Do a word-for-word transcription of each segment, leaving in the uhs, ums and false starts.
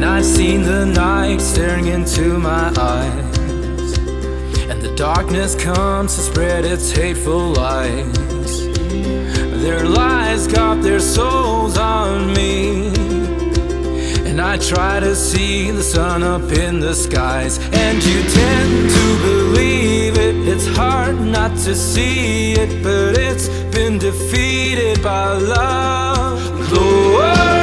I've seen the night staring into my eyes, and the darkness comes to spread its hateful lies. Their lies got their souls on me, and I try to see the sun up in the skies. And you tend to believe it, it's hard not to see it, but it's been defeated by love. Glory.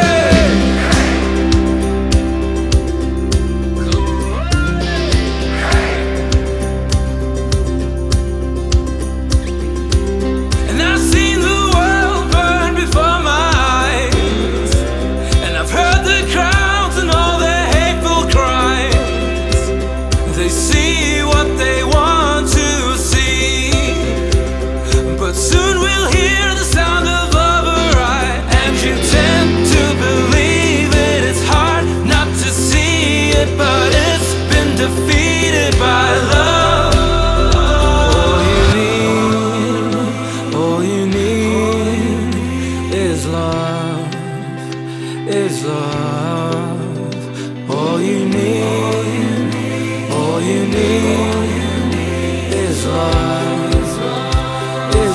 Defeated by love. All you need, all you need is love, is love. All you need, all you need is love, is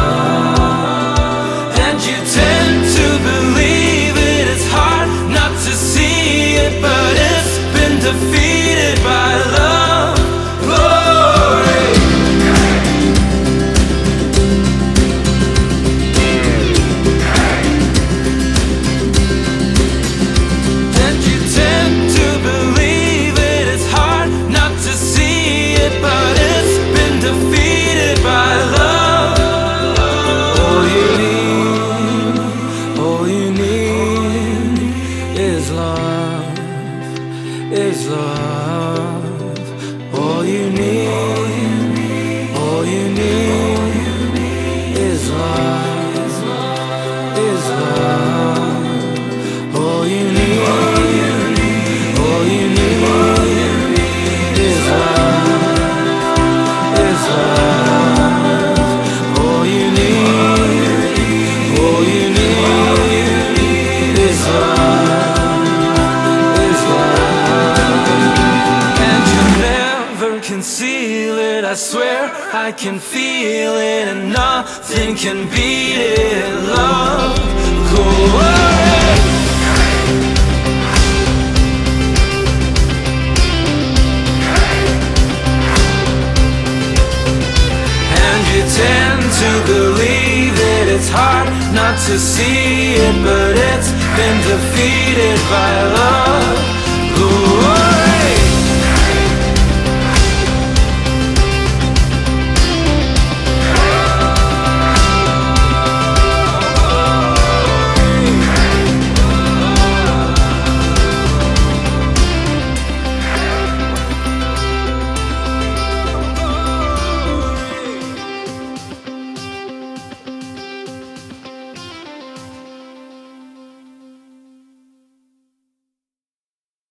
love. And you tend to believe it, it's hard not to see it, but it's been defeated by love. Glory. And you tend to believe it, it's hard not to see it, but it's been defeated by love. All you need, all you need is love, is love. All you need, all you need is love, is love. All you need, all you need is love, is love. All you need, all you need is love, is love. Conceal it, I swear I can feel it, and nothing can beat it. Love, glory. And you tend to believe that it's hard not to see it, but it's been defeated by love. Glory.